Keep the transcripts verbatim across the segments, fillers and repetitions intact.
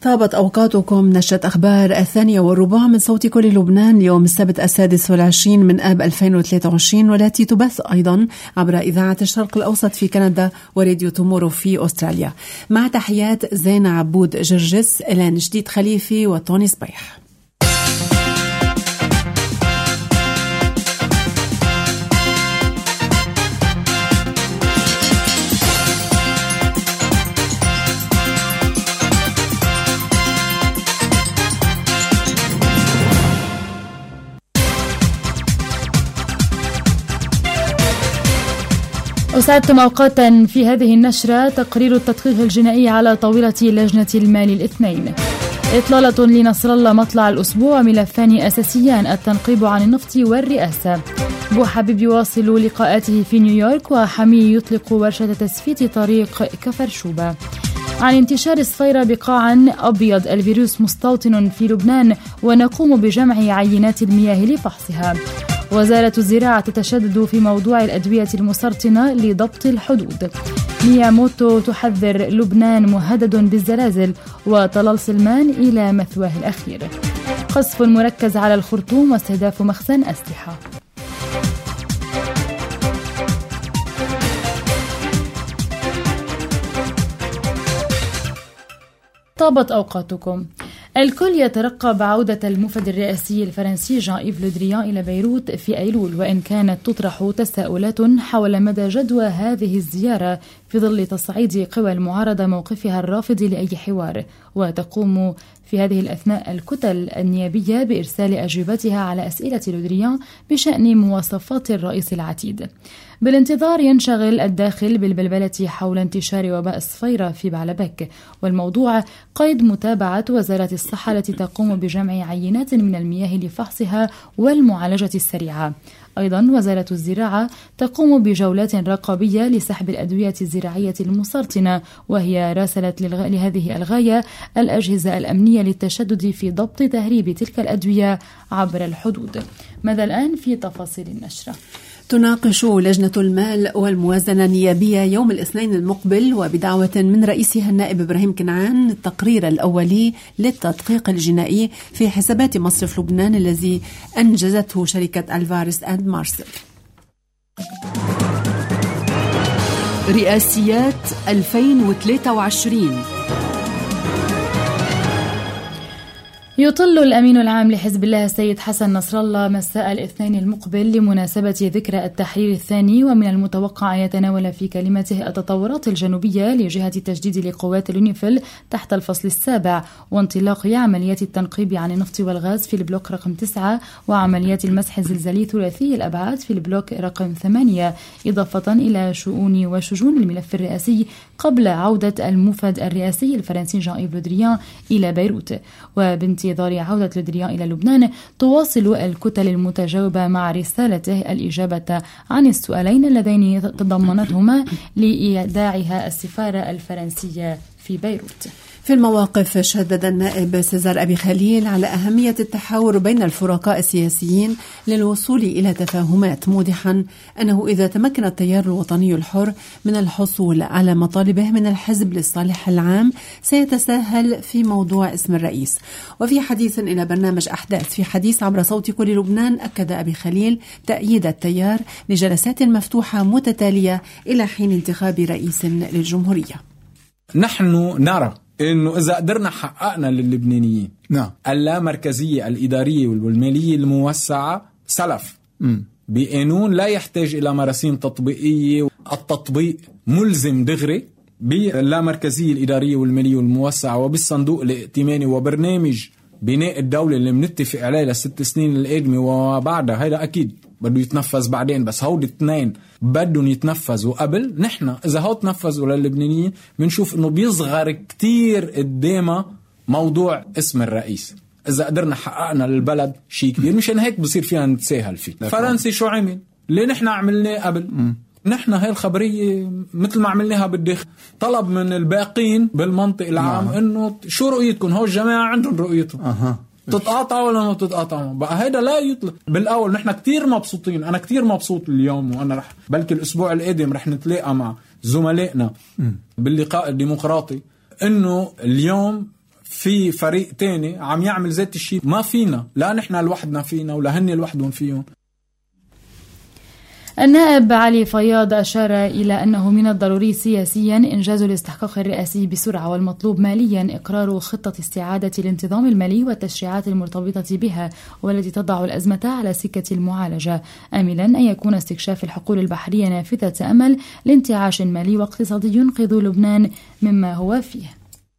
طابت أوقاتكم. نشرة أخبار الثانية والربع من صوت كل لبنان اليوم السبت السادس والعشرين من آب ألفين وثلاثة وعشرين، والتي تبث أيضا عبر إذاعة الشرق الأوسط في كندا وراديو تومورو في أستراليا. مع تحيات زينة عبود جرجس، إلان جديد خليفي وتوني صبيح. أسعدتم أوقاتا في هذه النشرة. تقرير التدقيق الجنائي على طاولة لجنة المال الاثنين. إطلالة لنصر الله مطلع الأسبوع، ملفان أساسيان: التنقيب عن النفط والرئاسة. بو حبيب يواصل لقاءاته في نيويورك، وحمي يطلق ورشة تسفيت طريق كفرشوبة. عن انتشار صفيرة بقاع أبيض، الفيروس مستوطن في لبنان ونقوم بجمع عينات المياه لفحصها. وزارة الزراعة تتشدد في موضوع الأدوية المسرطنة لضبط الحدود. مياموتو تحذر لبنان مهدد بالزلازل، وطلال سلمان إلى مثواه الأخير. قصف مركز على الخرطوم واستهداف مخزن أسلحة. طابت أوقاتكم. الكل يترقب عودة المفد الرئاسي الفرنسي جان إيف لو دريان إلى بيروت في أيلول، وإن كانت تطرح تساؤلات حول مدى جدوى هذه الزيارة في ظل تصعيد قوى المعارضة موقفها الرافض لأي حوار. وتقوم في هذه الأثناء الكتل النيابية بإرسال أجوبتها على أسئلة لو دريان بشأن مواصفات الرئيس العتيد. بالانتظار ينشغل الداخل بالبلبلة حول انتشار وباء الصفيرة في بعلبك، والموضوع قيد متابعة وزارة الصحة التي تقوم بجمع عينات من المياه لفحصها والمعالجة السريعة. أيضا وزارة الزراعة تقوم بجولات رقابية لسحب الأدوية الزراعية المسرطنة، وهي راسلت لهذه الغاية الأجهزة الأمنية للتشدد في ضبط تهريب تلك الأدوية عبر الحدود. ماذا الآن في تفاصيل النشرة؟ تناقش لجنة المال والموازنة النيابية يوم الاثنين المقبل وبدعوة من رئيسها النائب إبراهيم كنعان التقرير الأولي للتدقيق الجنائي في حسابات مصرف لبنان الذي أنجزته شركة ألفارس أند مارسل. رئاسيات ألفين وثلاثة وعشرين. يطل الأمين العام لحزب الله السيد حسن نصر الله مساء الاثنين المقبل لمناسبة ذكرى التحرير الثاني، ومن المتوقع أن يتناول في كلمته التطورات الجنوبية لجهة التجديد لقوات اليونيفيل تحت الفصل السابع، وانطلاق عمليات التنقيب عن النفط والغاز في البلوك رقم تسعة، وعمليات المسح الزلزالي ثلاثي الأبعاد في البلوك رقم ثمانية، إضافة إلى شؤون وشجون الملف الرئاسي قبل عودة المفد الرئاسي الفرنسي جان إيف لو دريان إلى بيروت. وبنت انتظار عودة لو دريان إلى لبنان، تواصل الكتل المتجاوبة مع رسالته الإجابة عن السؤالين اللذين تضمنتهما لإيداعها السفارة الفرنسية في بيروت. في المواقف شدد النائب سيزار أبي خليل على أهمية التحاور بين الفرقاء السياسيين للوصول إلى تفاهمات، موضحا أنه إذا تمكن التيار الوطني الحر من الحصول على مطالبه من الحزب للصالح العام سيتساهل في موضوع اسم الرئيس. وفي حديث إلى برنامج أحداث في حديث عبر صوت كل لبنان، أكد أبي خليل تأييد التيار لجلسات مفتوحة متتالية إلى حين انتخاب رئيس للجمهورية. نحن نرى إنه إذا قدرنا حققنا للبنانيين نعم اللامركزية الإدارية والمالية الموسعة سلف م. بقانون لا يحتاج إلى مراسيم تطبيقية، التطبيق ملزم دغري باللامركزية الإدارية والمالية الموسعة وبالصندوق الائتماني وبرنامج بناء الدولة اللي منتفق عليه لست سنين القادمة وبعدها. هيدا أكيد بده يتنفذ بعدين، بس هود الاثنين بدهم يتنفذوا قبل. نحن إذا هو تنفذوا للبنانيين بنشوف إنه بيصغر كتير قدامه موضوع اسم الرئيس. إذا قدرنا حققنا للبلد شيء كبير، مشان هيك بصير فينا نتساهل فيه. فرنسي شو عمل؟ ليه نحن عملناه قبل؟ م. نحن هاي الخبرية مثل ما عملناها بالداخل، طلب من الباقين بالمنطق العام نعم. إنه شو رؤيتكم؟ هو الجماعة عندهم رؤيتهم أه. تتقاطعوا ولا ما تتقاطعوا؟ بقى هيدا لا يطلق. بالأول نحن كتير مبسوطين، أنا كتير مبسوط اليوم، وأنا رح بلكي الأسبوع القادم رح نتلاقى مع زملائنا باللقاء الديمقراطي، إنه اليوم في فريق تاني عم يعمل ذات الشيء. ما فينا، لا نحن لوحدنا فينا ولا هن لوحدهم فيهم. النائب علي فياض أشار إلى أنه من الضروري سياسيا إنجاز الاستحقاق الرئاسي بسرعة، والمطلوب ماليا إقرار خطة استعادة الانتظام المالي والتشريعات المرتبطة بها والتي تضع الأزمة على سكة المعالجة، آملا أن يكون استكشاف الحقول البحرية نافذة أمل لانتعاش مالي واقتصادي ينقذ لبنان مما هو فيه.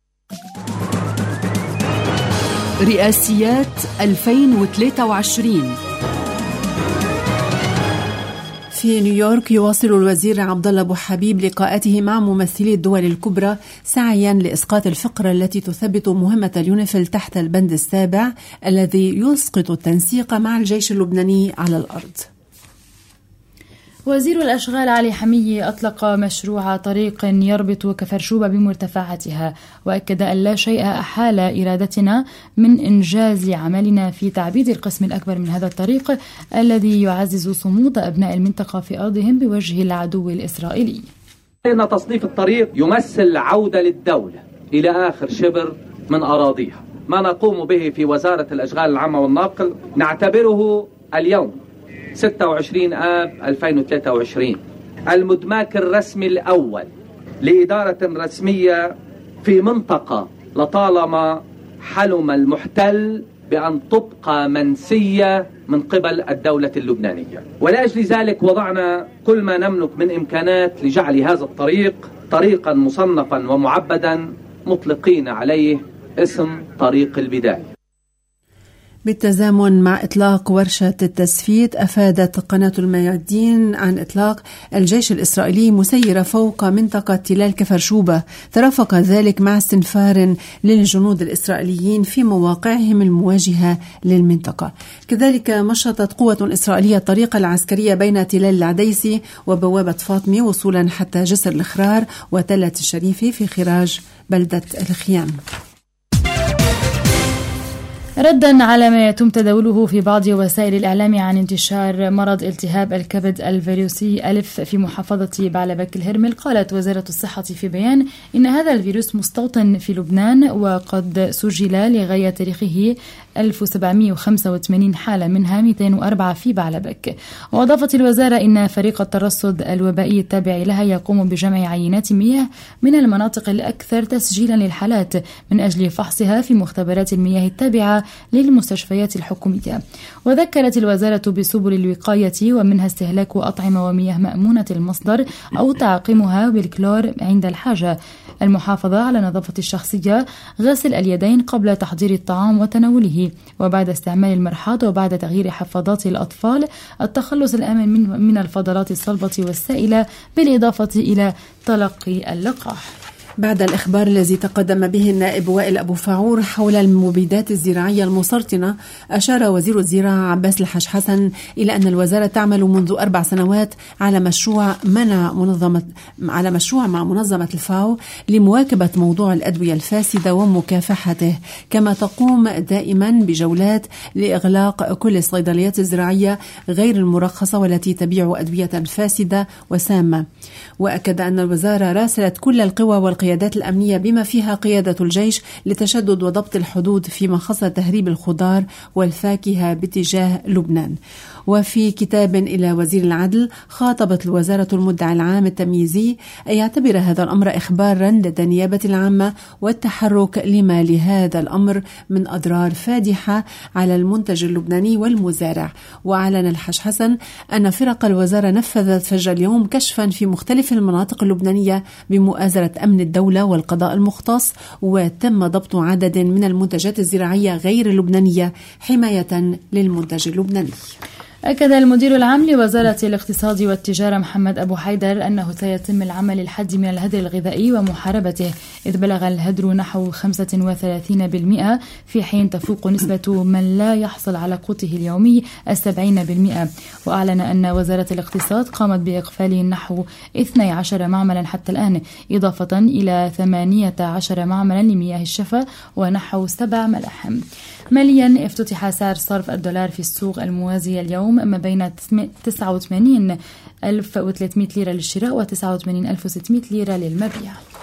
رئاسيات ألفين وثلاثة وعشرين. في نيويورك يواصل الوزير عبد الله أبو حبيب لقاءاته مع ممثلي الدول الكبرى سعيا لإسقاط الفقرة التي تثبت مهمة اليونيفيل تحت البند السابع الذي يسقط التنسيق مع الجيش اللبناني على الأرض. وزير الأشغال علي حمية أطلق مشروع طريق يربط كفرشوبة بمرتفعاتها، وأكد أن لا شيء أحال إرادتنا من إنجاز عملنا في تعبيد القسم الأكبر من هذا الطريق الذي يعزز صمود أبناء المنطقة في أرضهم بوجه العدو الإسرائيلي. إن تصنيف الطريق يمثل عودة للدولة إلى آخر شبر من أراضيها. ما نقوم به في وزارة الأشغال العامة والنقل نعتبره اليوم ستة وعشرين آب ألفين وثلاثة وعشرين المدماك الرسمي الأول لإدارة رسمية في منطقة لطالما حلم المحتل بأن تبقى منسية من قبل الدولة اللبنانية، ولأجل ذلك وضعنا كل ما نملك من إمكانات لجعل هذا الطريق طريقا مصنفا ومعبدا مطلقين عليه اسم طريق البداية. بالتزامن مع إطلاق ورشة التسفيت، أفادت قناة الميادين عن إطلاق الجيش الإسرائيلي مسيرة فوق منطقة تلال كفرشوبة، ترافق ذلك مع استنفار للجنود الإسرائيليين في مواقعهم المواجهة للمنطقة. كذلك مشطت قوة إسرائيلية الطريق العسكرية بين تلال العديسي وبوابة فاطمي وصولا حتى جسر الخرار وتلة الشريفي في خراج بلدة الخيام. ردا على ما يتم تداوله في بعض وسائل الإعلام عن انتشار مرض التهاب الكبد الفيروسي ألف في محافظة بعلبك الهرمل، قالت وزارة الصحة في بيان إن هذا الفيروس مستوطن في لبنان وقد سجل لغاية تاريخه ألف وسبعمائة وخمسة وثمانين حالة، منها مئتين وأربعة في بعلبك. وأضافت الوزارة إن فريق الترصد الوبائي التابع لها يقوم بجمع عينات مياه من المناطق الأكثر تسجيلا للحالات من أجل فحصها في مختبرات المياه التابعة للمستشفيات الحكومية. وذكرت الوزارة بسبل الوقاية ومنها استهلاك أطعمة ومياه مأمونة المصدر أو تعقيمها بالكلور عند الحاجة، المحافظة على نظافة الشخصية، غسل اليدين قبل تحضير الطعام وتناوله، وبعد استعمال المرحاض، وبعد تغيير حفاضات الأطفال، التخلص الآمن من, من الفضلات الصلبة والسائلة، بالإضافة إلى تلقي اللقاح. بعد الإخبار الذي تقدم به النائب وائل أبو فاعور حول المبيدات الزراعية المسرطنة، أشار وزير الزراعة عباس الحاج حسن إلى أن الوزارة تعمل منذ أربع سنوات على مشروع منع منظمة على مشروع مع منظمة الفاو لمواكبة موضوع الأدوية الفاسدة ومكافحته، كما تقوم دائما بجولات لإغلاق كل الصيدليات الزراعية غير المرخصة والتي تبيع أدوية فاسدة وسامة. وأكد أن الوزارة راسلت كل القوى والقيادات الأمنية بما فيها قيادة الجيش لتشدد وضبط الحدود فيما خص تهريب الخضار والفاكهة باتجاه لبنان. وفي كتاب إلى وزير العدل، خاطبت الوزارة المدعي العام التمييزي أن يعتبر هذا الأمر إخبارا لدى النيابة العامة والتحرك لما لهذا الأمر من أضرار فادحة على المنتج اللبناني والمزارع. وأعلن الحاج حسن أن فرق الوزارة نفذت فجر اليوم كشفا في مختلف المناطق اللبنانية بمؤازرة أمن الدولة والقضاء المختص، وتم ضبط عدد من المنتجات الزراعية غير اللبنانية حماية للمنتج اللبناني. أكد المدير العام لوزارة الاقتصاد والتجارة محمد أبو حيدر أنه سيتم العمل للحد من الهدر الغذائي ومحاربته، إذ بلغ الهدر نحو خمسة وثلاثين بالمئة في حين تفوق نسبة من لا يحصل على قوته اليومي السبعين بالمئة. وأعلن أن وزارة الاقتصاد قامت بإقفال نحو اثني عشر معملا حتى الآن، إضافة إلى ثمانية عشر معملا لمياه الشفا ونحو سبع ملاحم. ماليا، افتتح سعر صرف الدولار في السوق الموازية اليوم ما بين تسعة وثمانين ألف وثلاثمائة ليرة للشراء و تسعة وثمانين ألف وستمائة ليرة للمبيع.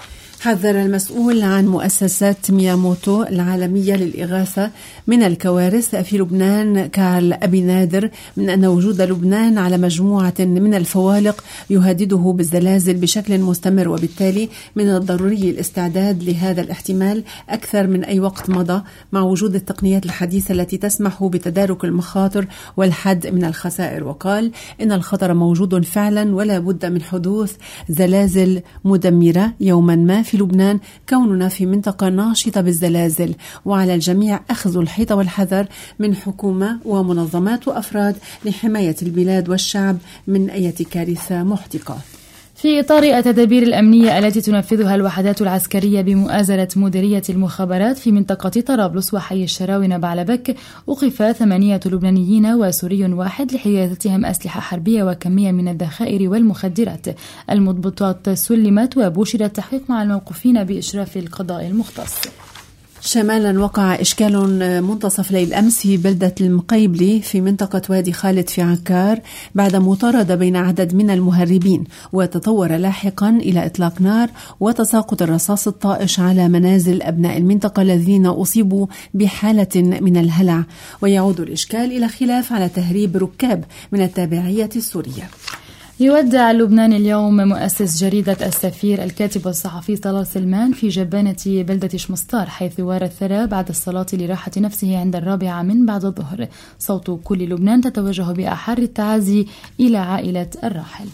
حذر المسؤول عن مؤسسة مياموتو العالمية للإغاثة من الكوارث في لبنان كارل أبي نادر من أن وجود لبنان على مجموعة من الفوالق يهدده بالزلازل بشكل مستمر، وبالتالي من الضروري الاستعداد لهذا الاحتمال أكثر من أي وقت مضى، مع وجود التقنيات الحديثة التي تسمح بتدارك المخاطر والحد من الخسائر. وقال إن الخطر موجود فعلا ولا بد من حدوث زلازل مدمرة يوما ما في لبنان، كوننا في منطقة ناشطة بالزلازل، وعلى الجميع أخذ الحيطة والحذر من حكومة ومنظمات وأفراد لحماية البلاد والشعب من أي كارثة محتقة. في إطار التدابير الأمنية التي تنفذها الوحدات العسكرية بمؤازرة مديرية المخابرات في منطقة طرابلس وحي الشراوي بعلبك، أوقف ثمانية لبنانيين وسوري واحد لحيازتهم أسلحة حربية وكمية من الذخائر والمخدرات. المضبوطات سلمت وبشر التحقيق مع الموقوفين بإشراف القضاء المختص. شمالا وقع إشكال منتصف ليل أمس في بلدة المقيبلي في منطقة وادي خالد في عكار بعد مطاردة بين عدد من المهربين، وتطور لاحقا إلى إطلاق نار وتساقط الرصاص الطائش على منازل أبناء المنطقة الذين أصيبوا بحالة من الهلع. ويعود الإشكال إلى خلاف على تهريب ركاب من التابعية السورية. يودع لبنان اليوم مؤسس جريدة السفير الكاتب والصحفي طلال سلمان في جبانة بلدة شمسطار، حيث وار الثرى بعد الصلاة لراحة نفسه عند الرابعة من بعد الظهر. صوت كل لبنان تتوجه بأحر التعازي إلى عائلة الراحل.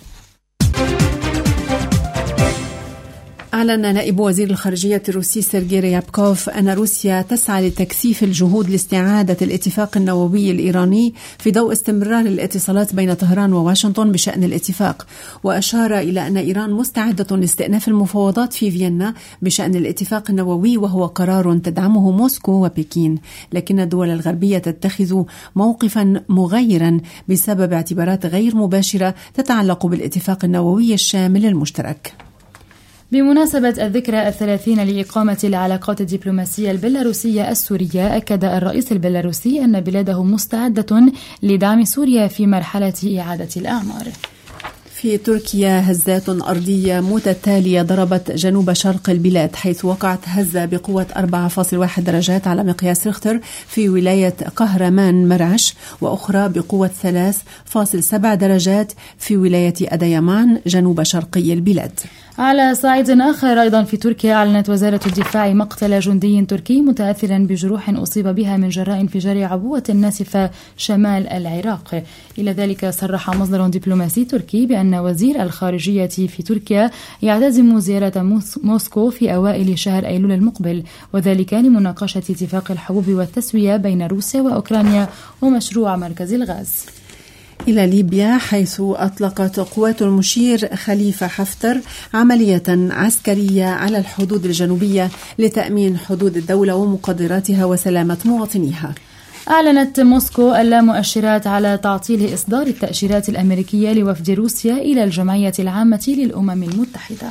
أعلن نائب وزير الخارجية الروسي سيرجي ريابكوف أن روسيا تسعى لتكثيف الجهود لاستعادة الاتفاق النووي الإيراني في ضوء استمرار الاتصالات بين طهران وواشنطن بشأن الاتفاق، وأشار إلى أن إيران مستعدة لاستئناف المفاوضات في فيينا بشأن الاتفاق النووي، وهو قرار تدعمه موسكو وبكين، لكن الدول الغربية تتخذ موقفا مغايرا بسبب اعتبارات غير مباشرة تتعلق بالاتفاق النووي الشامل المشترك. بمناسبة الذكرى الثلاثين لإقامة العلاقات الدبلوماسية البيلاروسية السورية، أكد الرئيس البيلاروسي أن بلاده مستعدة لدعم سوريا في مرحلة إعادة الأعمار. في تركيا هزات أرضية متتالية ضربت جنوب شرق البلاد، حيث وقعت هزة بقوة أربعة فاصلة واحد درجات على مقياس ريختر في ولاية قهرمان مرعش، وأخرى بقوة ثلاثة فاصلة سبعة درجات في ولاية أديمان جنوب شرقي البلاد. على صعيد آخر أيضا في تركيا، أعلنت وزارة الدفاع مقتل جندي تركي متأثرا بجروح أصيب بها من جراء انفجار عبوة ناسفة شمال العراق. إلى ذلك صرح مصدر دبلوماسي تركي بأن وزير الخارجية في تركيا يعتزم زيارة موسكو في أوائل شهر أيلول المقبل، وذلك لمناقشة اتفاق الحبوب والتسوية بين روسيا وأوكرانيا ومشروع مركز الغاز. إلى ليبيا، حيث أطلقت قوات المشير خليفة حفتر عملية عسكرية على الحدود الجنوبية لتأمين حدود الدولة ومقدراتها وسلامة مواطنيها. أعلنت موسكو اللامؤشرات على تعطيل إصدار التأشيرات الأمريكية لوفد روسيا إلى الجمعية العامة للأمم المتحدة.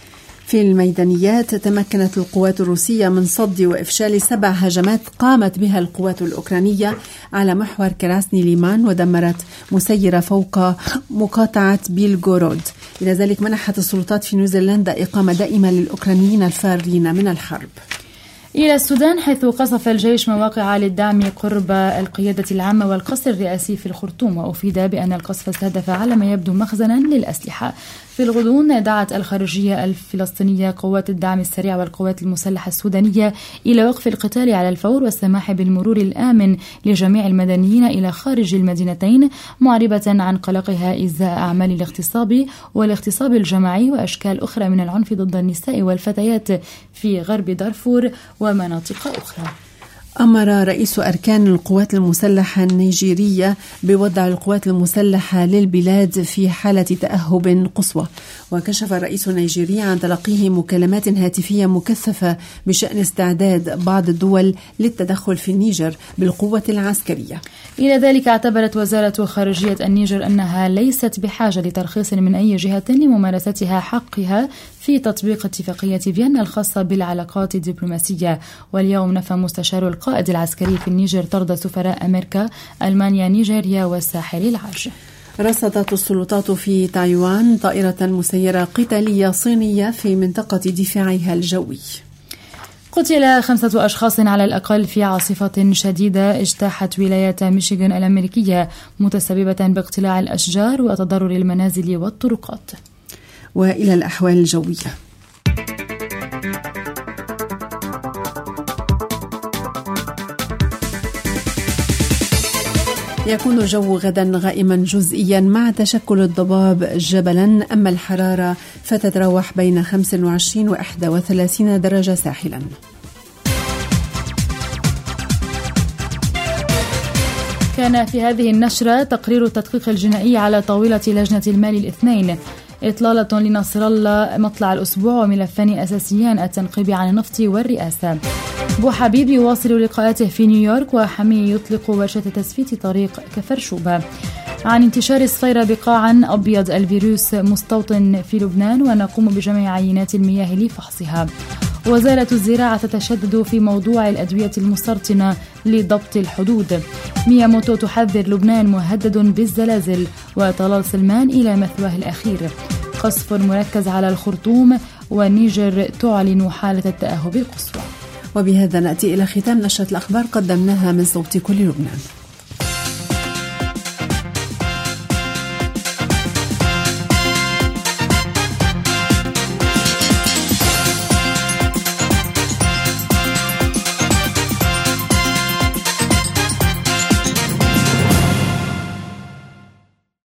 في الميدانيات، تمكنت القوات الروسية من صد وإفشال سبع هجمات قامت بها القوات الأوكرانية على محور كراسني ليمان، ودمرت مسيرة فوق مقاطعة بيلغورود. إلى ذلك منحت السلطات في نيوزيلندا إقامة دائمة للأوكرانيين الفارين من الحرب. إلى السودان، حيث قصف الجيش مواقع للدعم قرب القيادة العامة والقصر الرئاسي في الخرطوم، وأفيد بأن القصف استهدف على ما يبدو مخزنا للأسلحة. في الغضون، دعت الخارجية الفلسطينية قوات الدعم السريع والقوات المسلحة السودانية إلى وقف القتال على الفور والسماح بالمرور الآمن لجميع المدنيين إلى خارج المدينتين، معربة عن قلقها إزاء أعمال الاغتصاب والاغتصاب الجماعي وأشكال أخرى من العنف ضد النساء والفتيات في غرب دارفور ومناطق أخرى. أمر رئيس أركان القوات المسلحة النيجيرية بوضع القوات المسلحة للبلاد في حالة تأهب قصوى. وكشف الرئيس النيجيري عن تلقيه مكالمات هاتفية مكثفة بشأن استعداد بعض الدول للتدخل في النيجر بالقوة العسكرية. إلى ذلك، اعتبرت وزارة خارجية النيجر أنها ليست بحاجة لترخيص من أي جهة لممارستها حقها في تطبيق اتفاقية فيينا الخاصة بالعلاقات الدبلوماسية. واليوم نفى مستشار القائد العسكري في النيجر طرد سفراء أمريكا، ألمانيا، نيجيريا والساحل العاج. رصدت السلطات في تايوان طائرة مسيرة قتالية صينية في منطقة دفاعها الجوي. قتل خمسة أشخاص على الأقل في عاصفة شديدة اجتاحت ولاية ميشيغان الأمريكية متسببة باقتلاع الأشجار وتضرر المنازل والطرقات. وإلى الأحوال الجوية. يكون الجو غدا غائما جزئيا مع تشكل الضباب جبلا، أما الحرارة فتتراوح بين خمسة وعشرين وواحد وثلاثين درجة ساحلا. كان في هذه النشرة تقرير التدقيق الجنائي على طاولة لجنة المال الاثنين، إطلالة لنصر الله مطلع الأسبوع وملفان أساسيان: التنقيب عن النفط والرئاسة. بو حبيب يواصل لقاءاته في نيويورك، وحمي يطلق ورشة تسفيت طريق كفرشوبة. عن انتشار الصفيرة بقاعا أبيض الفيروس مستوطن في لبنان، ونقوم بجمع عينات المياه لفحصها. وزارة الزراعة تتشدد في موضوع الأدوية المسرطنة لضبط الحدود. مياموتو تحذر لبنان مهدد بالزلازل، وطلال سلمان إلى مثواه الأخير. قصف مركز على الخرطوم، والنيجر تعلن حالة التأهب القصوى. وبهذا نأتي إلى ختام نشرة الأخبار قدمناها من صوت كل لبنان.